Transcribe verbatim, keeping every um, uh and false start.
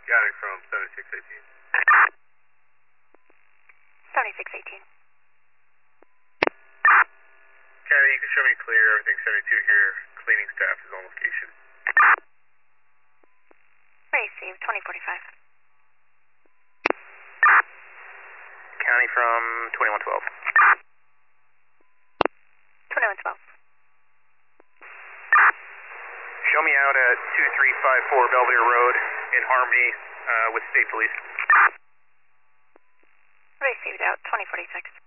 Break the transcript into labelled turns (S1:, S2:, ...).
S1: Got it from seventy-six eighteen.
S2: seventy-six eighteen.
S1: County, you can show me clear. Everything seventy-two here. Cleaning staff is on location.
S2: Received, twenty forty-five.
S3: County from twenty-one twelve.
S2: twenty-one twelve.
S3: Show me out at two three five four Belvedere Road in Harmony uh, with State Police.
S2: Received out, twenty forty-six.